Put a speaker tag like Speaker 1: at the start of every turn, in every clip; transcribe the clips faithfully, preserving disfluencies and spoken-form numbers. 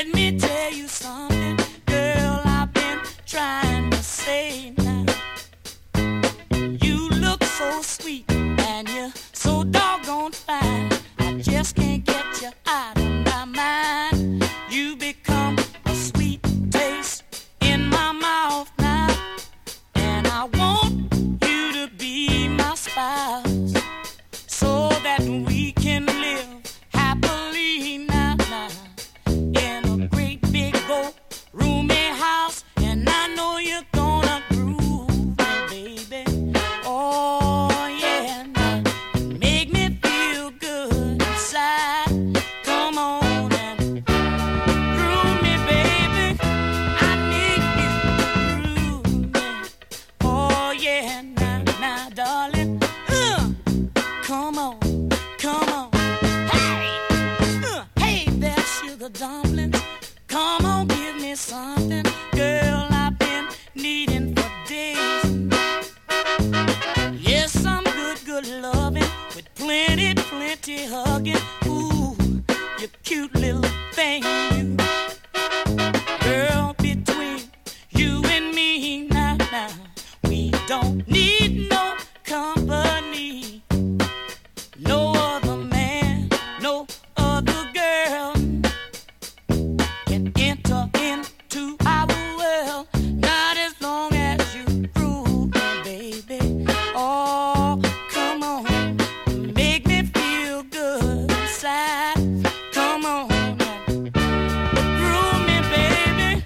Speaker 1: Let me tell you something, girl, I've been trying to say now. You look so sweet and you're so doggone fine. I just can't get you out of my mind. You become a sweet taste in my mouth now. And I want you to be my spouse so that we can live happily now, now in a great big old roomy house. And I know you're gonna groove me, baby. Oh yeah, now make me feel good inside. Come on and groove me, baby. I need you to groove me. Oh yeah, now, now, darling. Uh, come on, come on. Hey, uh, hey there, sugar dumplings. Come on, give me something, girl, I've been needing for days. Yes, some good, good loving with plenty, plenty hugging. Ooh, you cute little thing, you. Girl, between you and me now, now, we don't need no company. No other man, no other girl can enter into our world. Not as long as you prove me, baby. Oh, come on, make me feel good inside. Come on, groove me, baby.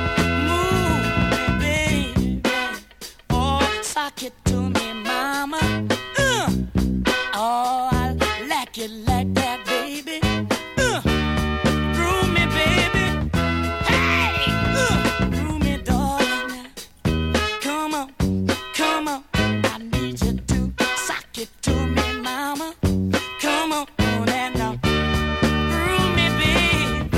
Speaker 1: Move me, baby. Oh, sock it to me, mama. Uh. Oh, I like it like that, baby. Uh, groove me, baby. Hey, uh, groove me, darling. Come on, come on. I need you to sock it to me, mama. Come on, and now groove me, baby.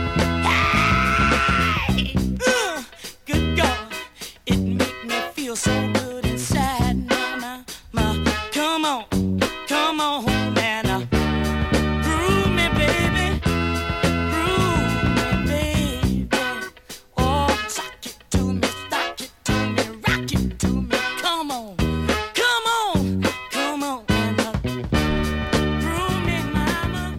Speaker 1: Hey, uh, good God, it make me feel so good inside. Now, now, now, come on. Come on, man, uh, groove me, baby, groove me, baby. Oh, sock it to me, sock it to me, rock it to me. Come on, come on, come on, and uh, groove me, mama.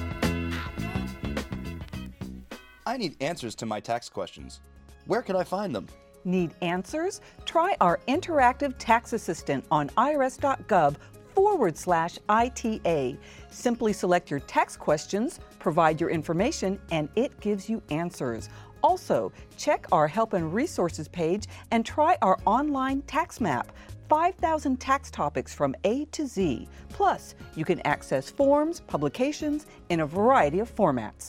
Speaker 2: I need answers to my tax questions. Where can I find them?
Speaker 3: Need answers? Try our interactive tax assistant on irs.gov forward slash ITA. Simply select your tax questions, provide your information, and it gives you answers. Also, check our help and resources page and try our online tax map. five thousand tax topics from A to Z. Plus, you can access forms, publications in a variety of formats.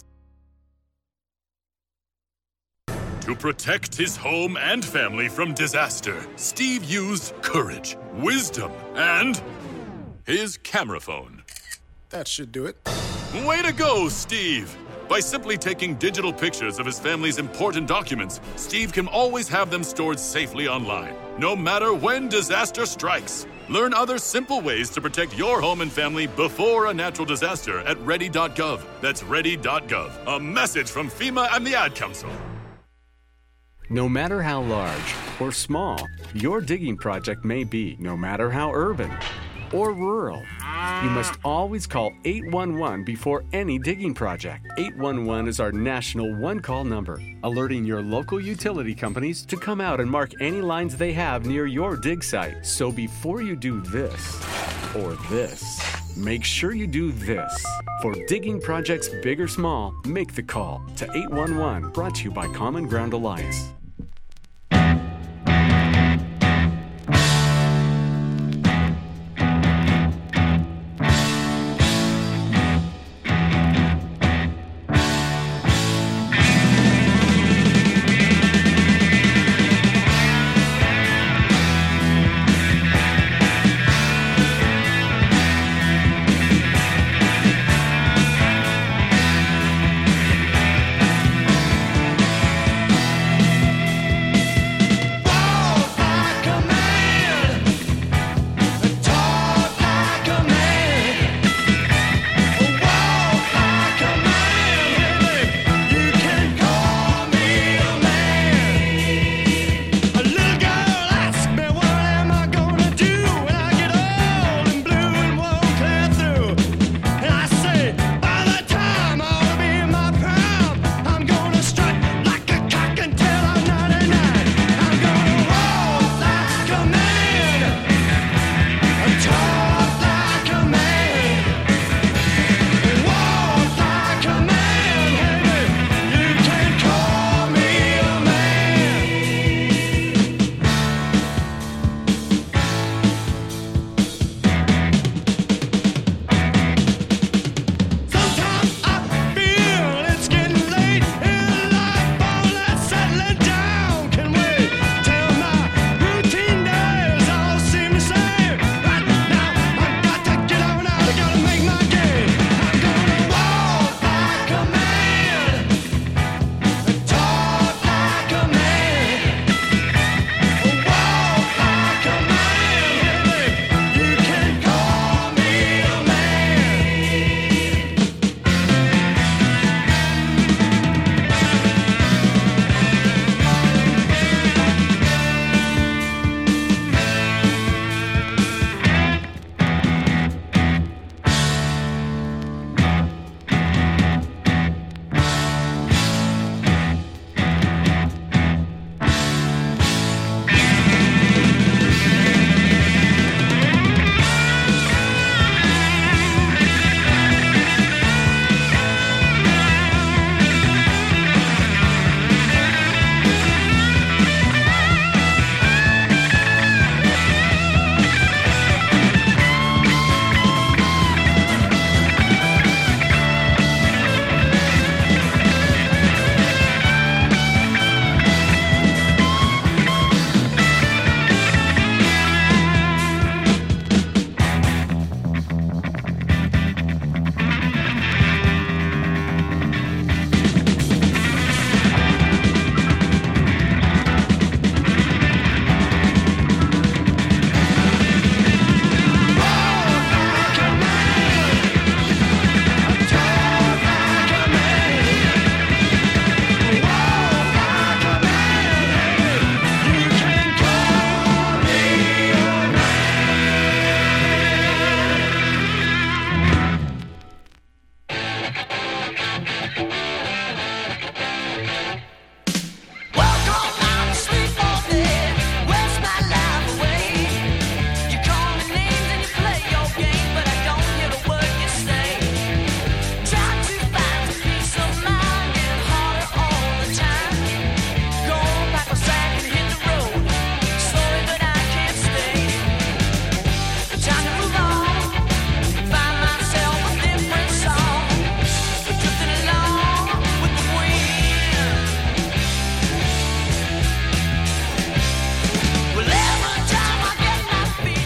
Speaker 4: To protect his home and family from disaster, Steve used courage, wisdom, and his camera phone.
Speaker 5: That should do it.
Speaker 4: Way to go, Steve! By simply taking digital pictures of his family's important documents, Steve can always have them stored safely online, no matter when disaster strikes. Learn other simple ways to protect your home and family before a natural disaster at ready dot gov. That's ready dot gov. A message from FEMA and the Ad Council.
Speaker 6: No matter how large or small your digging project may be, no matter how urban or rural, you must always call eight one one before any digging project. eight one one is our national one-call number, alerting your local utility companies to come out and mark any lines they have near your dig site. So before you do this or this, make sure you do this. For digging projects big or small, make the call to eight one one, brought to you by Common Ground Alliance.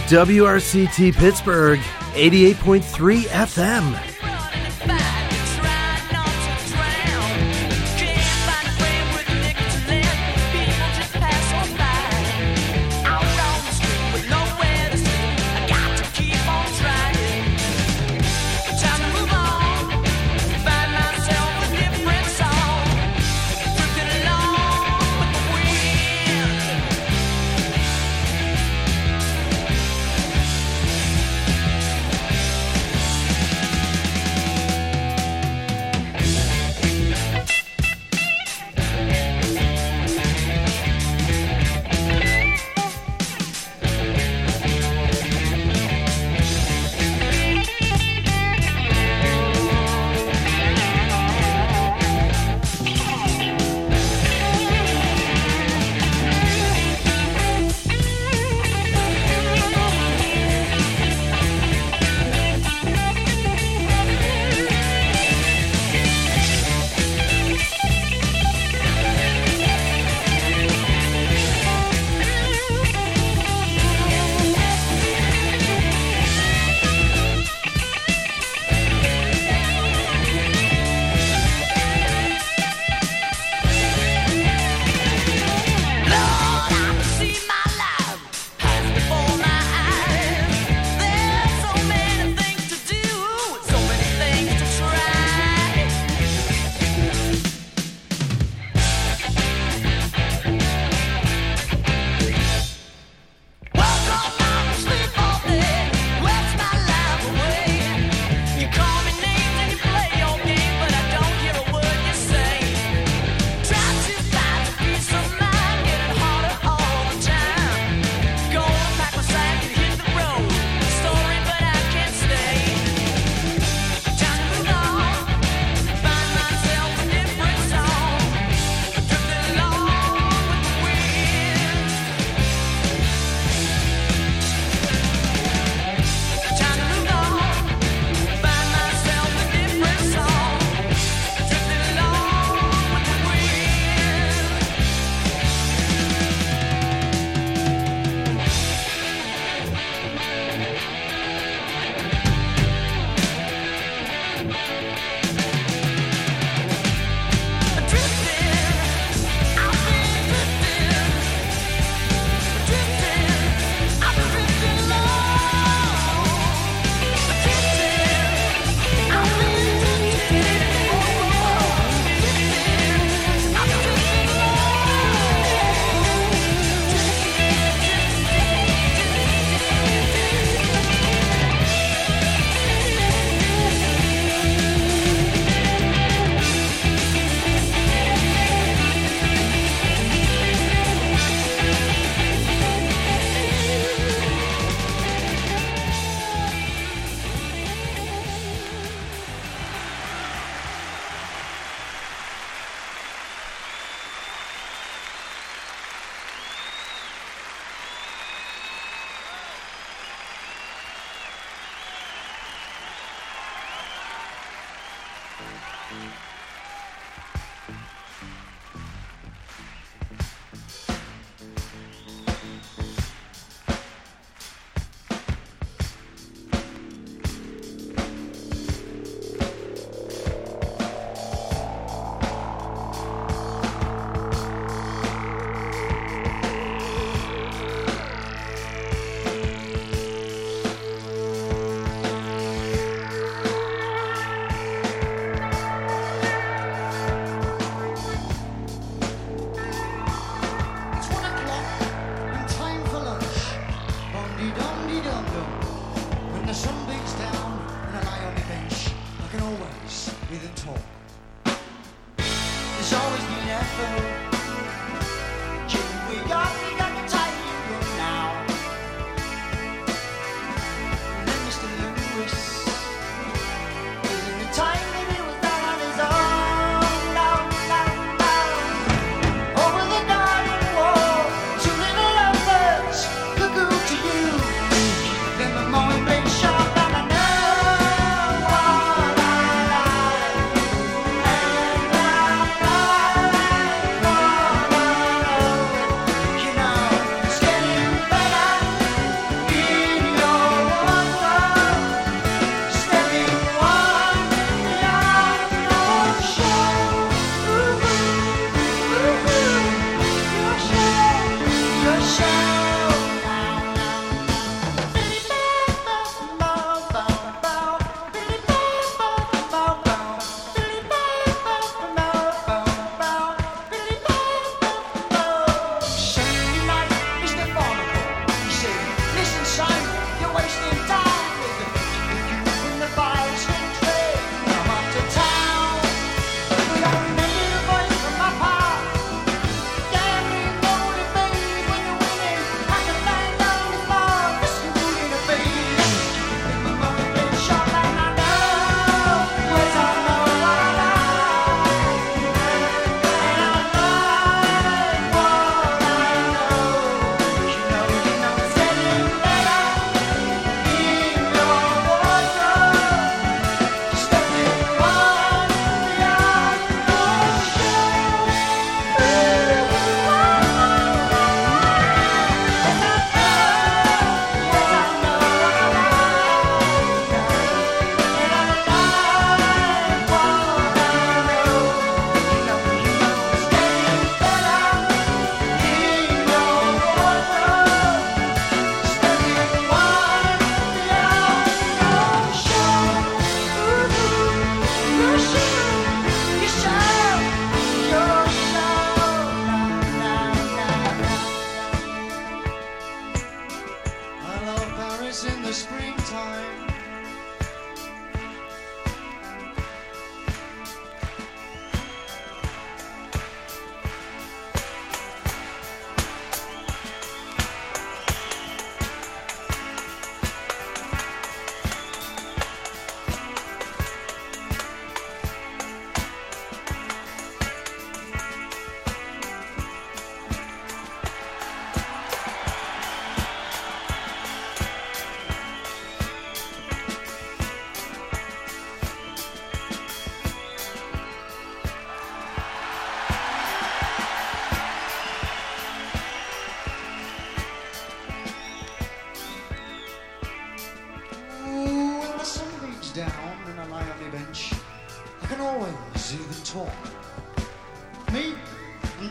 Speaker 7: W R C T Pittsburgh, eighty-eight point three F M.
Speaker 8: Bye.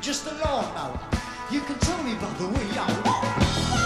Speaker 8: just a lawnmower. You can tell me by the way I walk.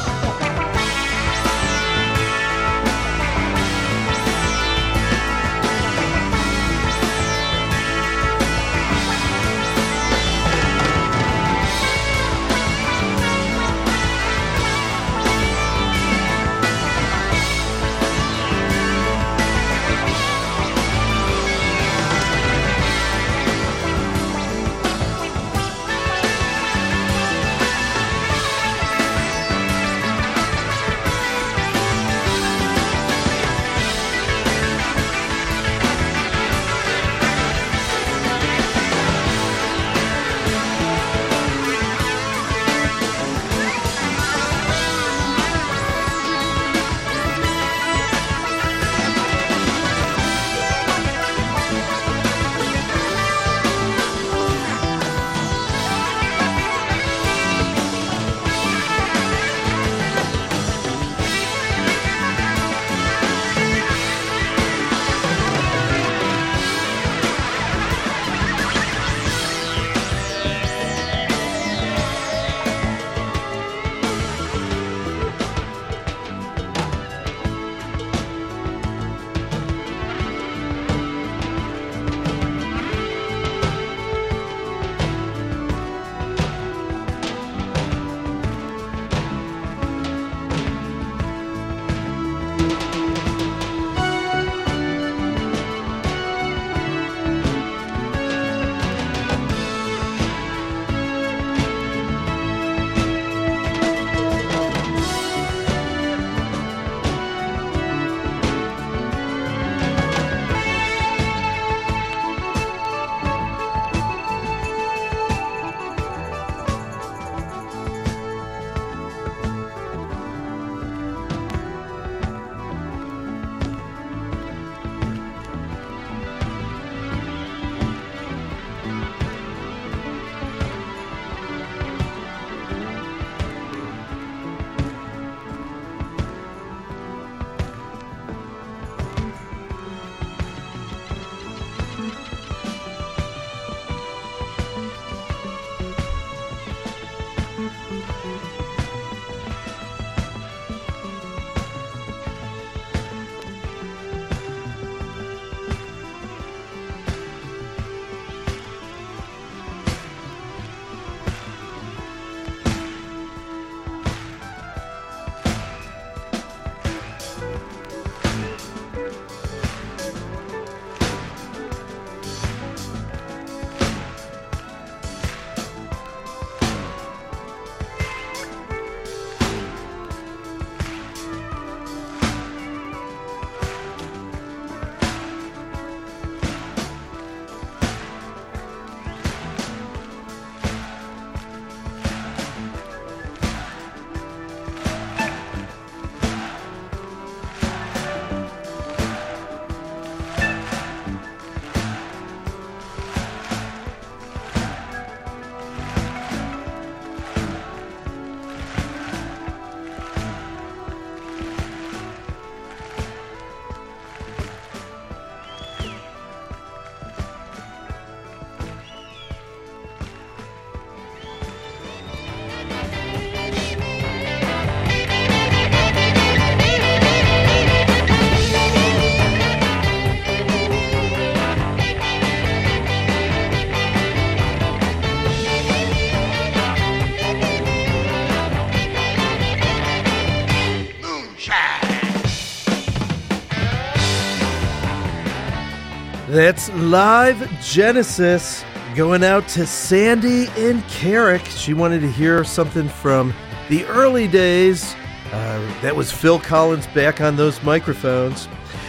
Speaker 7: That's Live Genesis going out to Sandy in Carrick. She wanted to hear something from the early days. Uh, that was Phil Collins back on those microphones.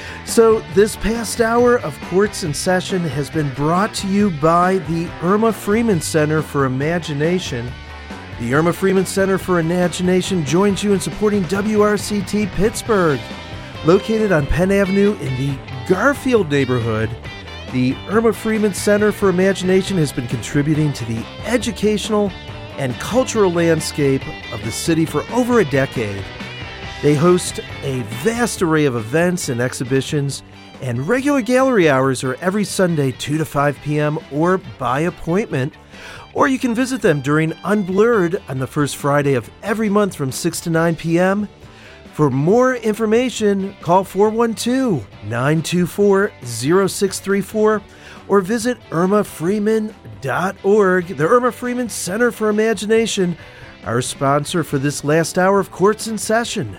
Speaker 7: So this past hour of Quartz in Session has been brought to you by the Irma Freeman Center for Imagination. The Irma Freeman Center for Imagination joins you in supporting W R C T Pittsburgh. Located on Penn Avenue in the Garfield neighborhood, the Irma Freeman Center for Imagination has been contributing to the educational and cultural landscape of the city for over a decade. They host a vast array of events and exhibitions, and regular gallery hours are every Sunday two to five p.m. or by appointment. or you can visit them during Unblurred on the first Friday of every month from six to nine p.m. For more information, call four one two, nine two four, zero six three four or visit irma freeman dot org. The Irma Freeman Center for Imagination, our sponsor for this last hour of Courts in Session.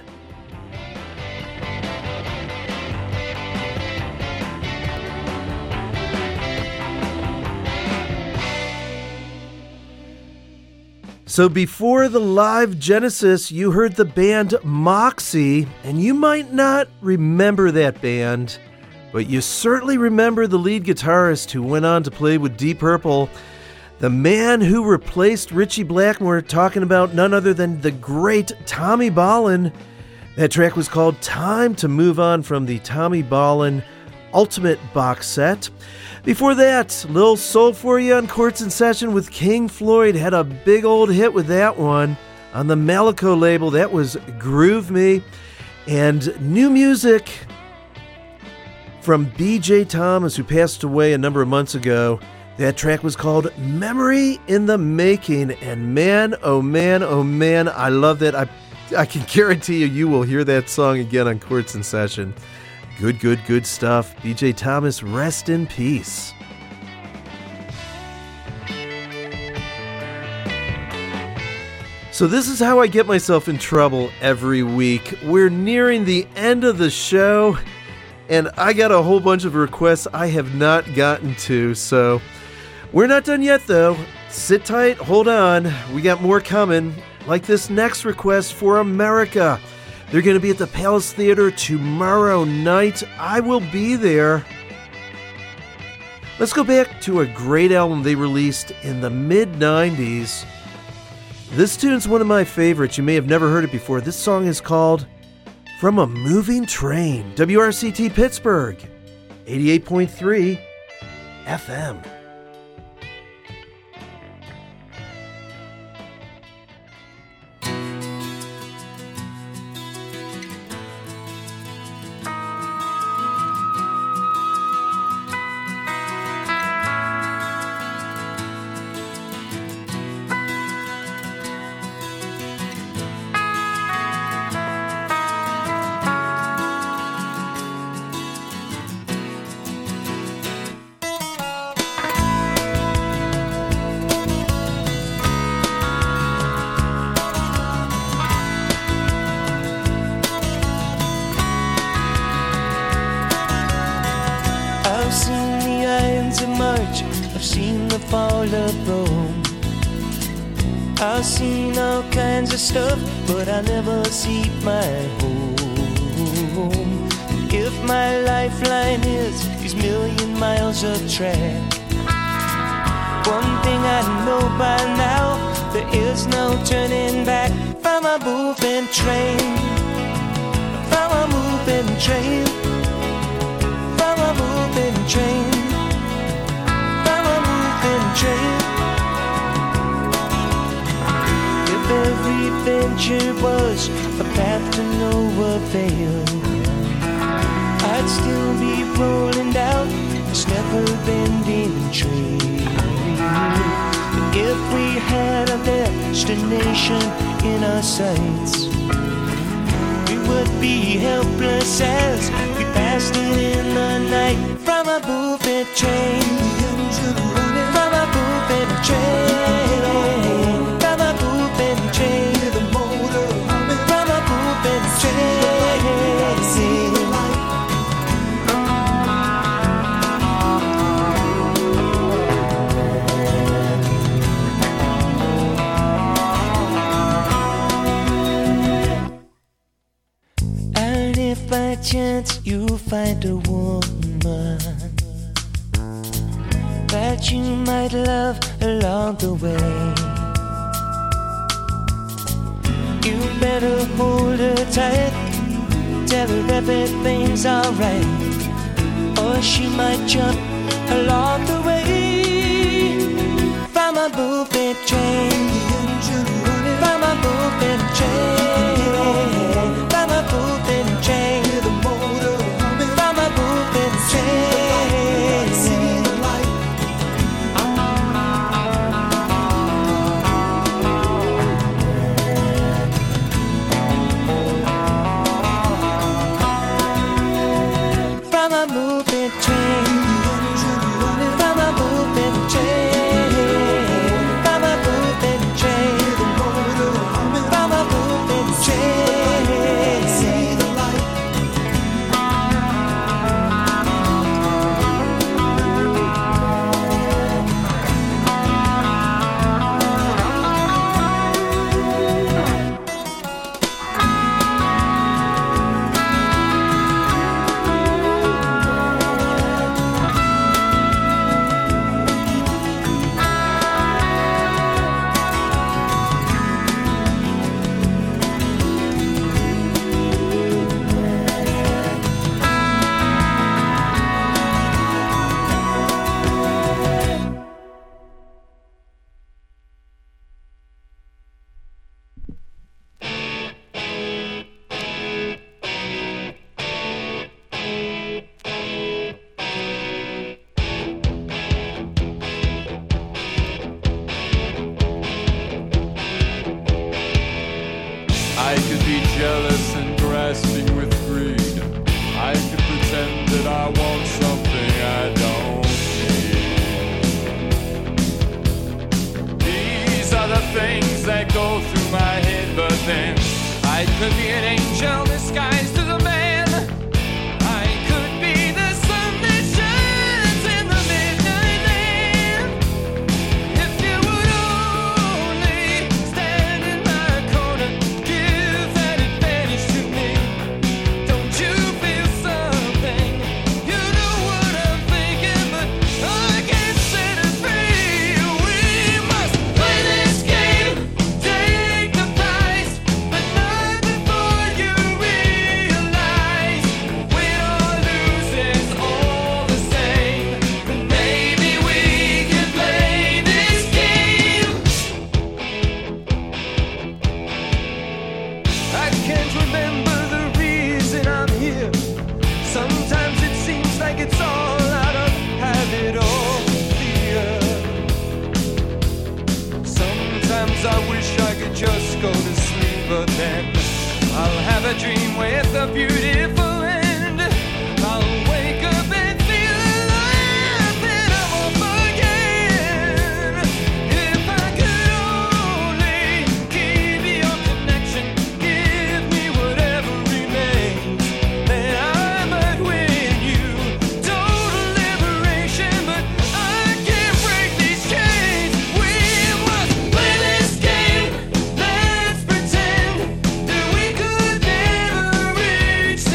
Speaker 7: So before the live Genesis, you heard the band Moxie, and you might not remember that band, but you certainly remember the lead guitarist who went on to play with Deep Purple, the man who replaced Ritchie Blackmore, talking about none other than the great Tommy Bolin. That track was called Time to Move On from the Tommy Bolin Ultimate box set. Before that, Lil Soul for you on Courts in Session with King Floyd. Had a big old hit with that one on the Malico label. That was Groove Me. And new music from B J Thomas, who passed away a number of months ago. That track was called Memory in the Making. And man, oh man, oh man, I love that. I, I can guarantee you, you will hear that song again on Courts in Session. Good, good, good stuff. B J Thomas, rest in peace. So this is how I get myself in trouble every week. We're nearing the end of the show, and I got a whole bunch of requests I have not gotten to, so we're not done yet, though. Sit tight, hold on. We got more coming, like this next request for America. They're going to be at the Palace Theater tomorrow night. I will be there. Let's go back to a great album they released in the mid nineties. This tune's one of my favorites. You may have never heard it before. This song is called From a Moving Train. W R C T Pittsburgh, eighty-eight point three F M.
Speaker 9: I've seen all kinds of stuff, but I never see my home. If my lifeline is these million miles of track, one thing I know by now, there is no turning back. From a moving train, from a moving train, from a moving train, from a moving train. Every venture was a path to no avail, I'd still be rolling down this never-ending train. If we had a destination in our sights, we would be helpless as we passed it in the night. From a moving train, from a moving train, from a moving train, from a moving train. And if by chance you find a woman that you might love along the way, you better hold her tight, tell her everything's alright, or she might jump along the way. From a moving train, from a moving train, from a moving train, from a moving train.
Speaker 10: I could be jealous and grasping with greed. I could pretend that I want something I don't need. These are the things that go through my head, but then I could be an angel disguised as a man. I could be the sun that shines in the midnight land. If you would only stand in my corner, give that advantage to me. Don't you feel something? You know what I'm thinking, but I can't set it free. We must play this game, take the prize, but not before you realize win or lose is all the same. But maybe we can play this game. I can't remember the reason I'm here. Sometimes it seems like it's all out of habit or fear. Sometimes I wish I could just go to sleep, but then I'll have a dream with a beautiful end. I'll wake up and feel alive, and I'm off again. If I could only keep your connection, give me whatever remains, then I might win you total liberation. But I can't break these chains. We must play this game. Let's pretend that we could never reach the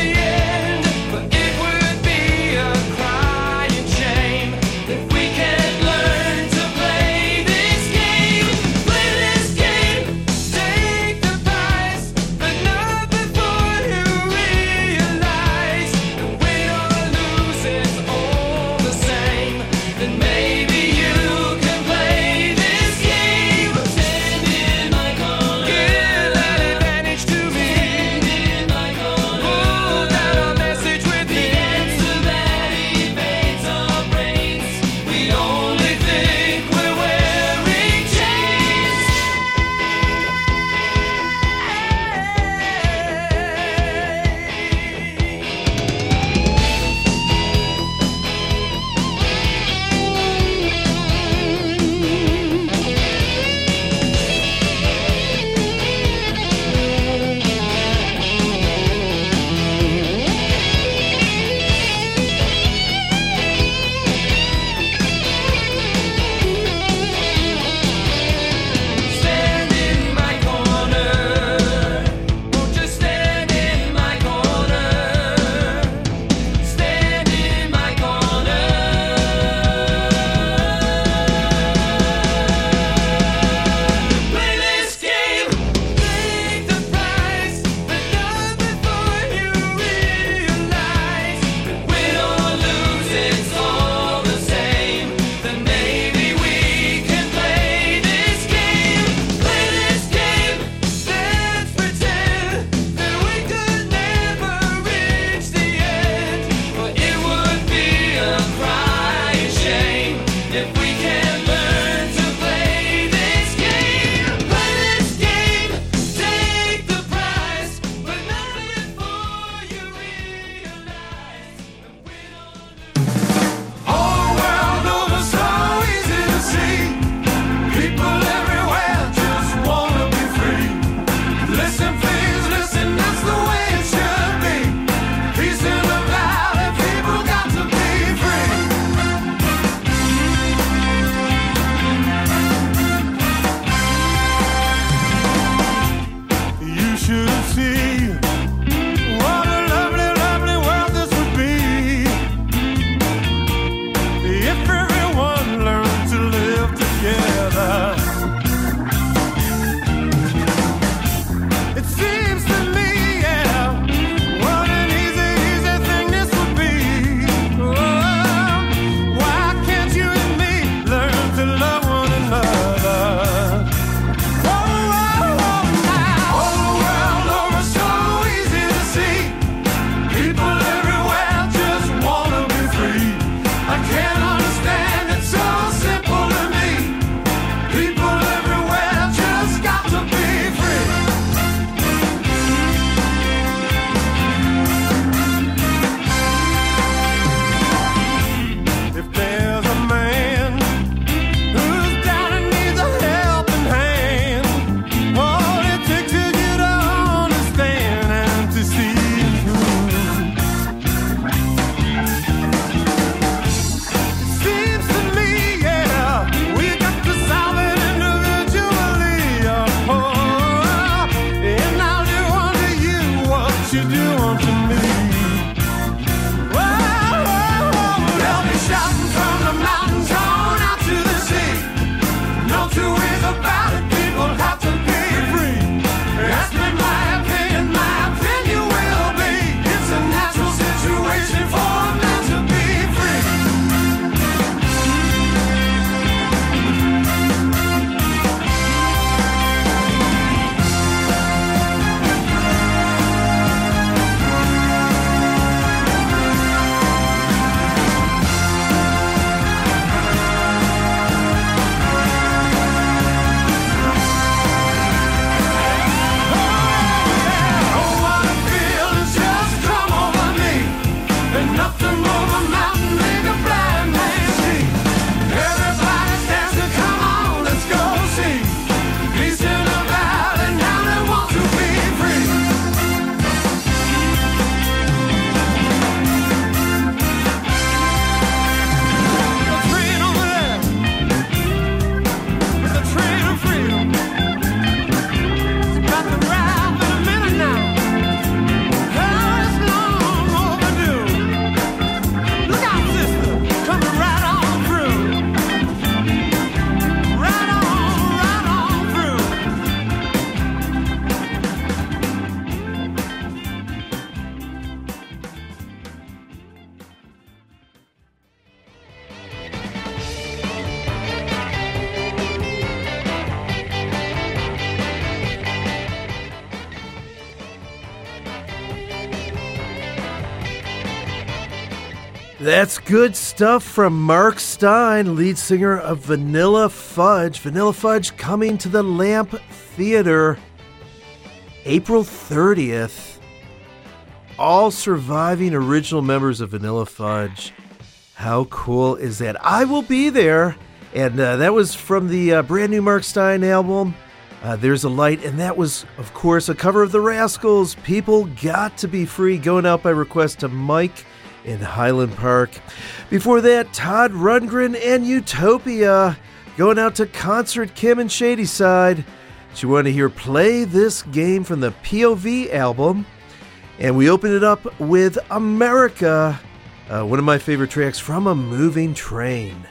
Speaker 7: That's good stuff from Mark Stein, lead singer of Vanilla Fudge. Vanilla Fudge coming to the Lamp Theater April thirtieth. All surviving original members of Vanilla Fudge. How cool is that? I will be there. And uh, that was from the uh, brand new Mark Stein album, uh, There's a Light. And that was, of course, a cover of the Rascals, People Got to Be Free, going out by request to Mike in Highland Park. Before that, Todd Rundgren and Utopia, going out to Concert Kim and Shadyside. She wanted to hear Play This Game from the P O V album. And we open it up with America, uh, one of my favorite tracks from A Moving Train.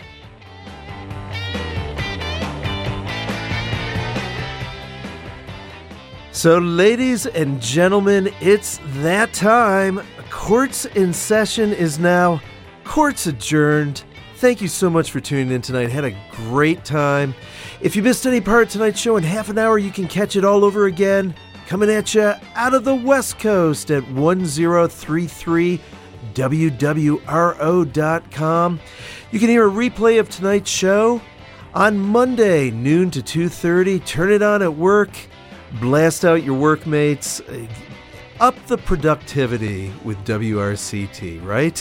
Speaker 7: So, ladies and gentlemen, it's that time. Court's in session is now. Court's adjourned. Thank you so much for tuning in tonight. Had a great time. If you missed any part of tonight's show in half an hour, you can catch it all over again. Coming at you out of the West Coast at ten thirty-three W W R O dot com. You can hear a replay of tonight's show on Monday, noon to two thirty. Turn it on at work. Blast out your workmates. Up the productivity with W R C T, right?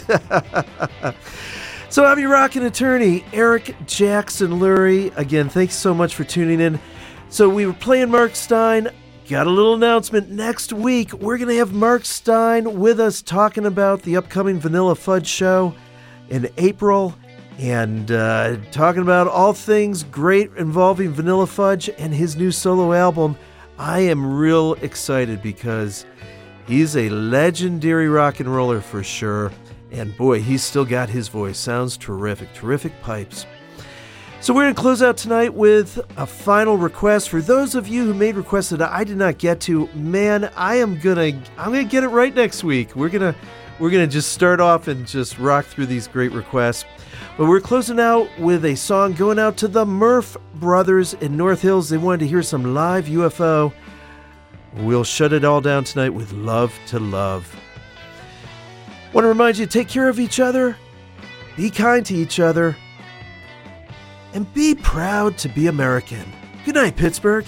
Speaker 7: So I'm your rockin' attorney, Eric Jackson Lurie. Again, thanks so much for tuning in. So we were playing Mark Stein. Got a little announcement. Next week, we're going to have Mark Stein with us talking about the upcoming Vanilla Fudge show in April and uh, talking about all things great involving Vanilla Fudge and his new solo album. I am real excited because he's a legendary rock and roller for sure. And boy, he's still got his voice. Sounds terrific. Terrific pipes. So we're going to close out tonight with a final request. For those of you who made requests that I did not get to, man, I am going to I'm going to get it right next week. We're going to we're going to just start off and just rock through these great requests. But we're closing out with a song going out to the Murph Brothers in North Hills. They wanted to hear some live U F O. We'll shut it all down tonight with Love to Love. Want to remind you to take care of each other, be kind to each other, and be proud to be American. Good night, Pittsburgh.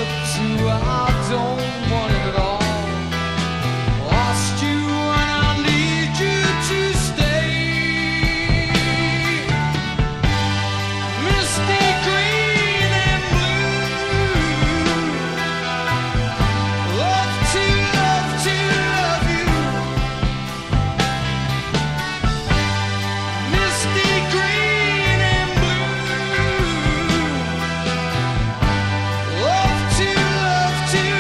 Speaker 10: took to, I don't want it at all. Lost you and I need you to stay. Misty green and blue. Love to love to love you. Misty green and blue. Love to love to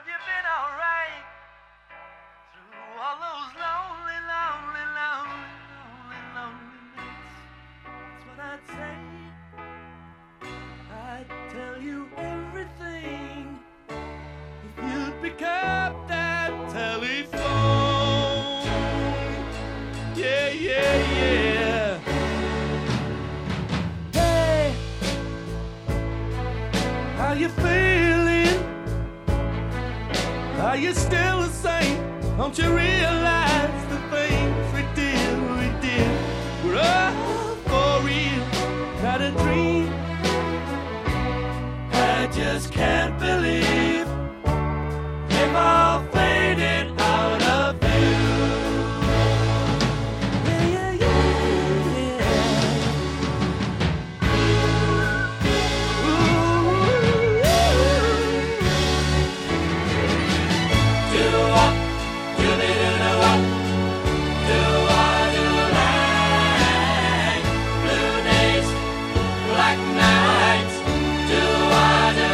Speaker 11: Have you been alright through all those lonely, lonely, lonely, lonely, lonely nights? That's what I'd say. I'd tell you everything if you'd pick up that telephone. Yeah, yeah, yeah. Hey, how you feeling? Are you still the same? Don't you realize the things we did, we did were all for real, not a dream? I just can't believe they've all faded out of view. Yeah, yeah, yeah, yeah. Ooh, do up, do me do do up, do I do like blue days, black nights, do I do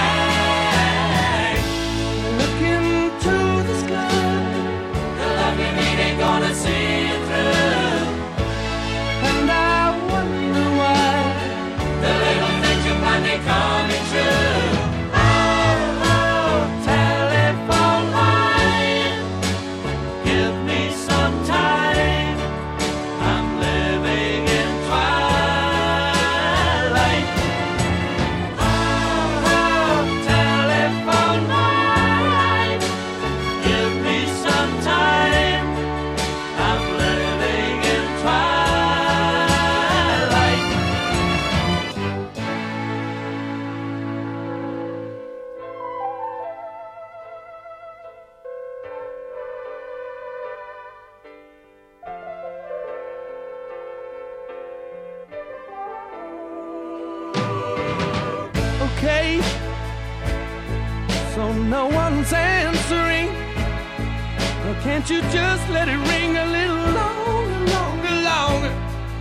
Speaker 11: like look into the sky, the love you need ain't gonna see it through, and I wonder why the little things you find ain't coming true. Oh, oh, telephone line, give me some time, I'm living in twilight. Oh, oh, telephone line, give me some time, I'm living in twilight. Okay, so no one's answering. Well, can't you just let it ring a little longer, longer, longer?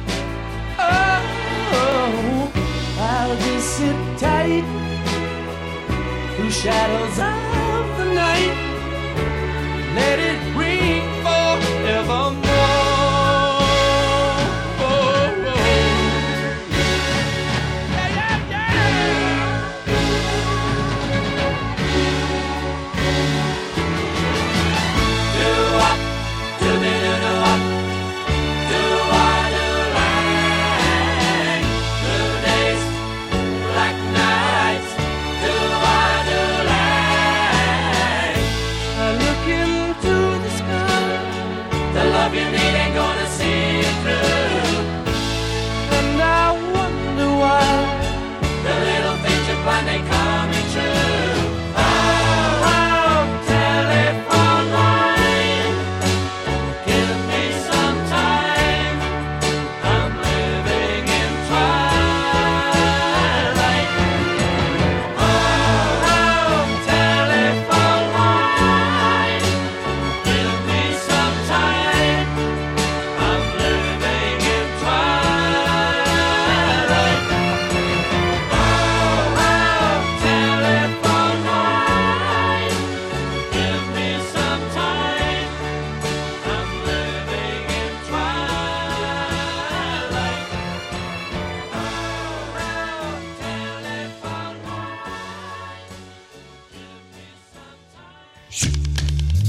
Speaker 11: Oh, I'll just sit tight through shadows of the night. Let it ring forevermore. Oh, oh. Yeah, yeah, yeah. Do up, do me do do up, do I do like blue days, black nights, do I do like I look into the sky, the love you need ain't gonna see it through, and I wonder why the little things you find ain't coming true. Oh, oh, telephone line, give me some time, I'm living in twilight. Oh, oh, telephone line, give me some time, I'm living in twilight. Oh, oh, telephone line, give me some time, I'm living in twilight. Oh, oh, telephone line, give me some time.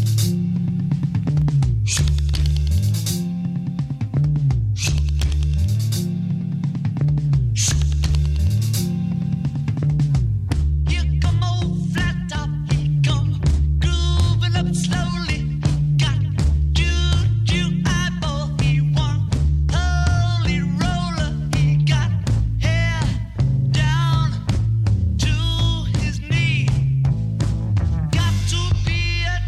Speaker 8: Here come old flat top, he come grooving up slowly. Got juju eyeball, he one holy roller. He got hair down to his knee. Got to be a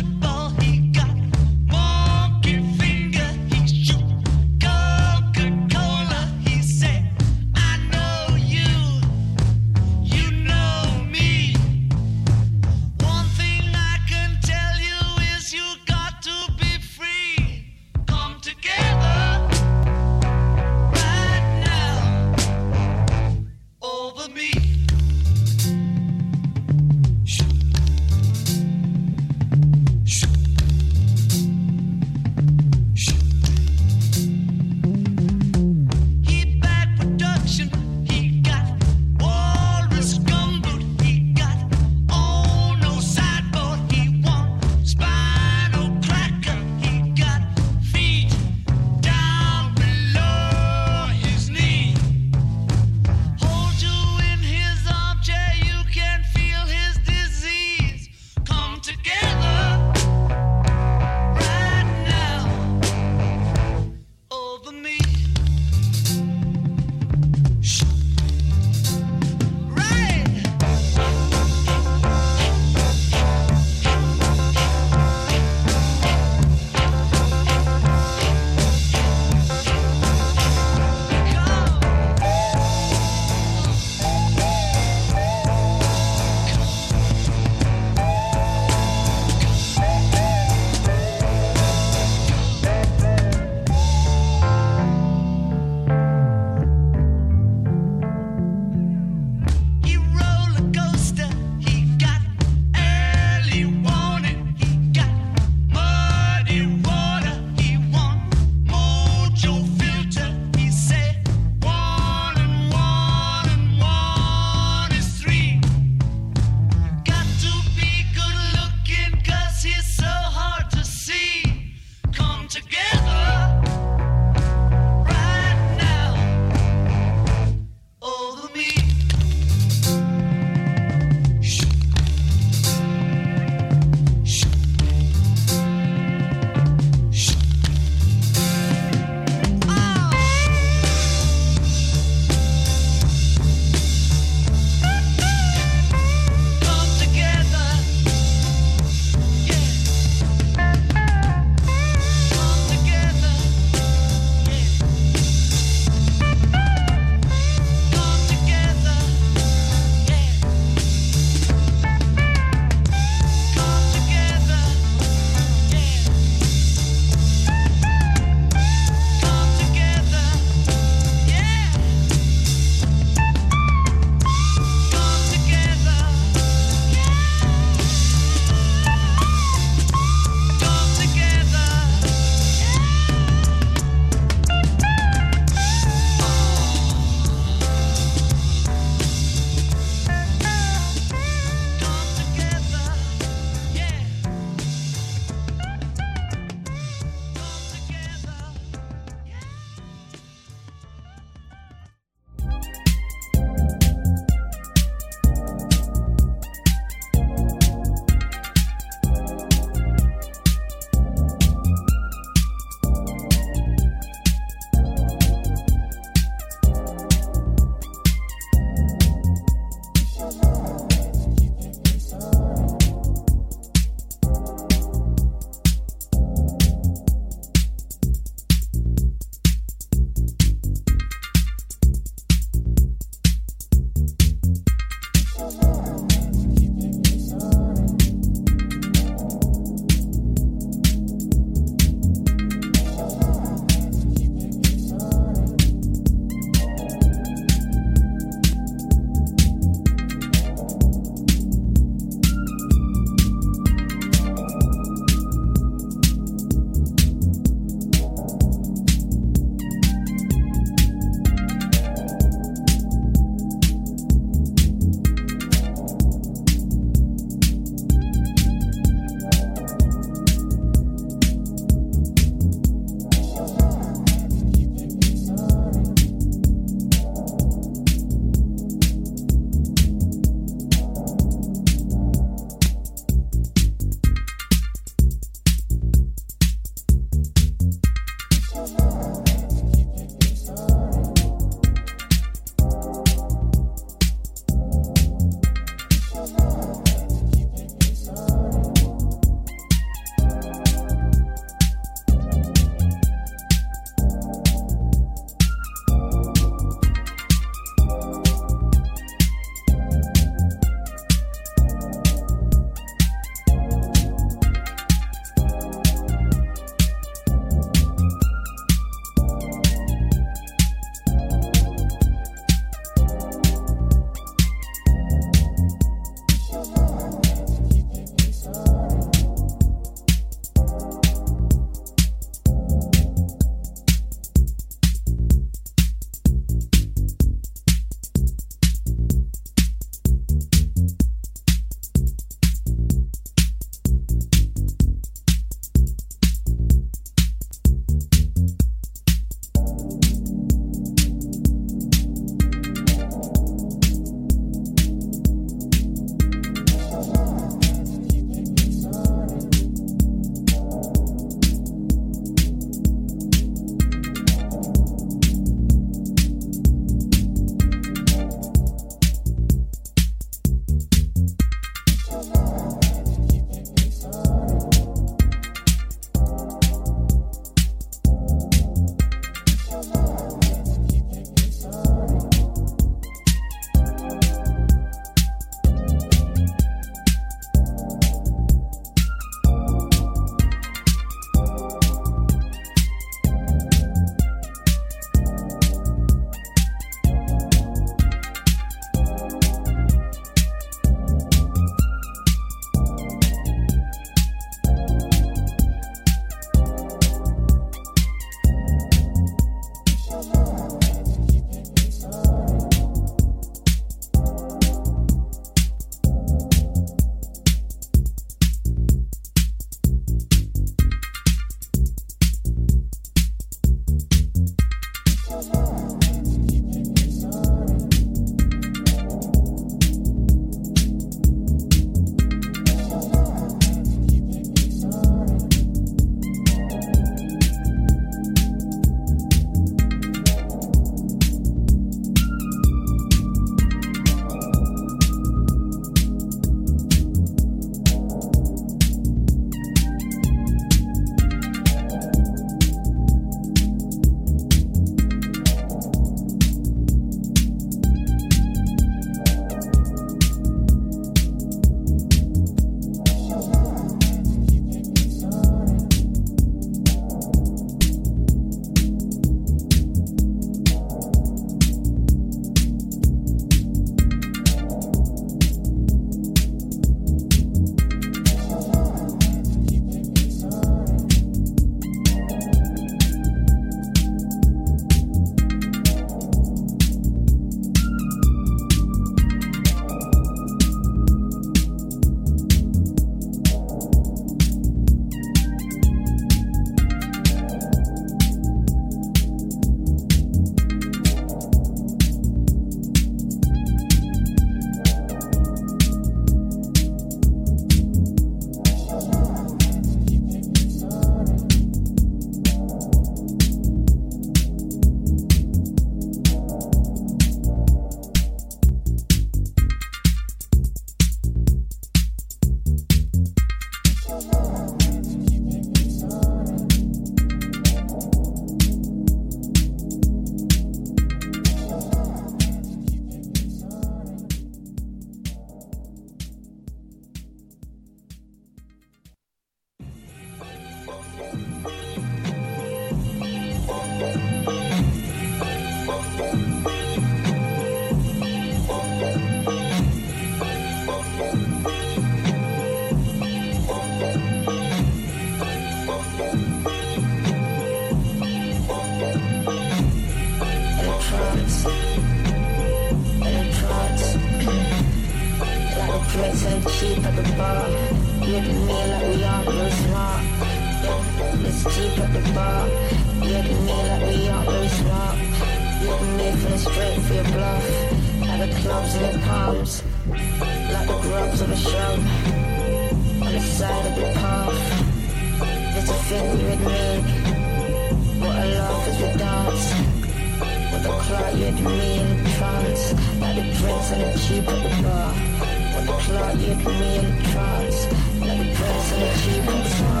Speaker 12: drinks and cheap at the bar. You and me like we aren't real smart. Yeah, it's cheap at the bar. You and me like we aren't real smart. You and me feeling straight for your bluff. At the clubs in your palms, like the grubs of a shrub. On the side of the path, just a thing you and me. What a laugh as we dance. With the clock you and me in a trance. Like the drinks and the cheap at the bar. With the clock you and me in a trance. Like the drinks and the cheap at the bar.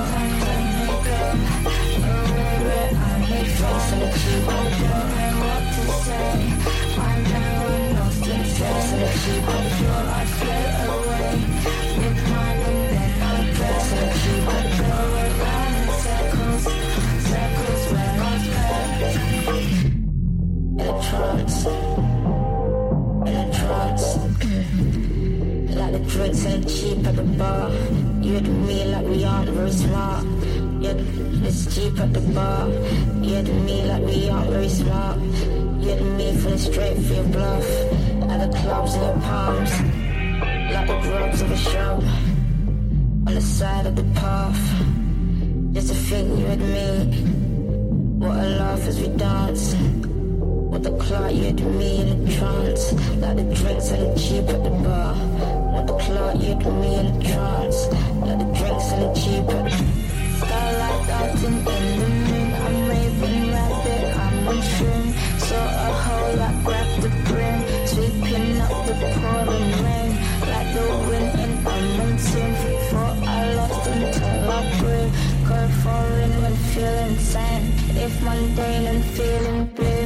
Speaker 12: Drinks and the cheap at the bar. What to say? I never lost in drinks and the cheap at the bar. I float away with mine and then I drinks and the cheap at the bar. Around in circles, circles where I was bad. In a trance, in a trance. Like the drinks and the cheap at the bar. You and me like we aren't very smart. Yeah, it's cheap at the bar. You and me like we aren't very smart. You and me feeling straight for your bluff. At the clubs in your palms, like the grubs of a shrub. On the side of the path, just a thing you and me. What a laugh as we dance. With the clock you and me in a trance. Like the drinks and the cheap at the bar. With the clock you and me in a trance. Like the drinks and the cheap at the starlight dancing in the moon. I'm raving rabbit, I'm on shroom. Saw a hole that grabbed the brim. Sweeping up the pouring rain. Like the wind in a monsoon. Thought I lost until I grew. Going foreign when feeling sane. If mundane and feeling blue.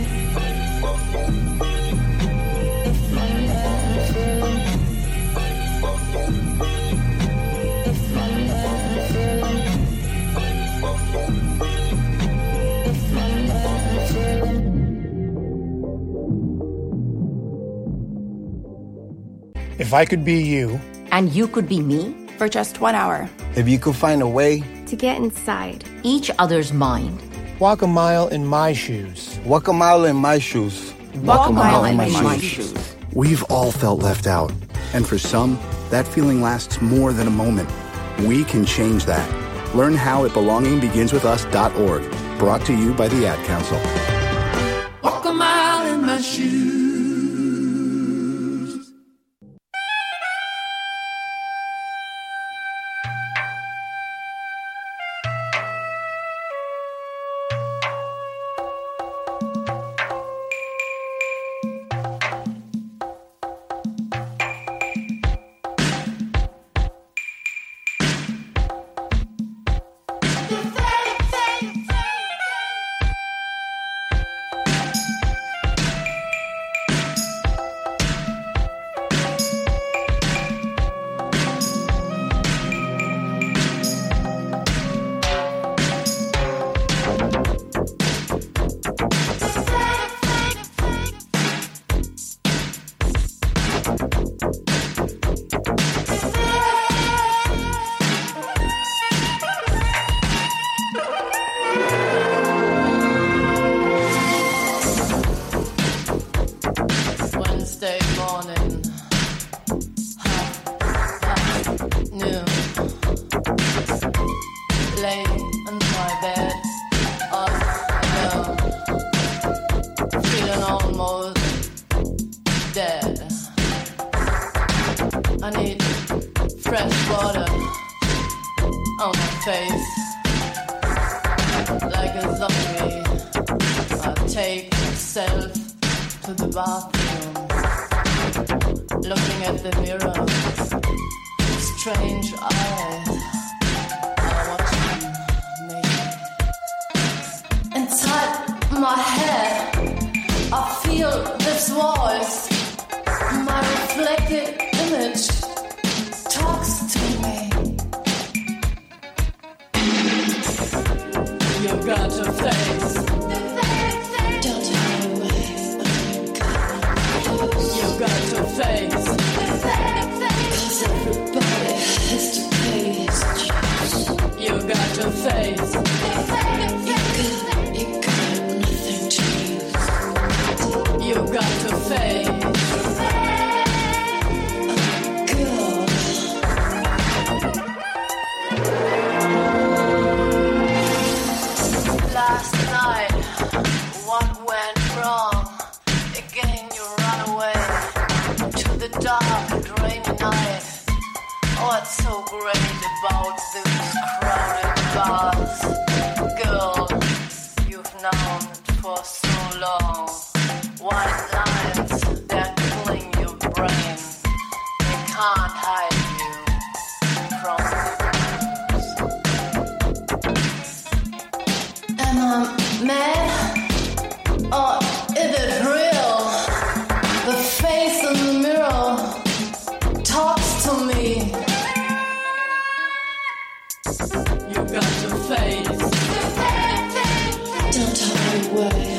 Speaker 12: If mundane and feeling. If mundane and feeling. If mundane and feeling.
Speaker 13: If I could be you.
Speaker 14: And you could be me.
Speaker 15: For just one hour.
Speaker 16: If you could find a way
Speaker 15: to get inside
Speaker 14: each other's mind.
Speaker 13: Walk a mile in my shoes.
Speaker 16: Walk a mile in my shoes.
Speaker 14: Walk, Walk a mile, mile in my, my shoes. shoes.
Speaker 17: We've all felt left out. And for some, that feeling lasts more than a moment. We can change that. Learn how at belonging begins with us dot org. Brought to you by the Ad Council.
Speaker 11: Walk a mile in my shoes. You've got to face.
Speaker 18: dark and rainy night. What's so great about these crowded bars? Girl, you've known it for so long. White lines that cling your brain, they can't hide you from the news. Am I mad? Or is it real? The face in the mirror talks to me. You got your face. Don't tell me where.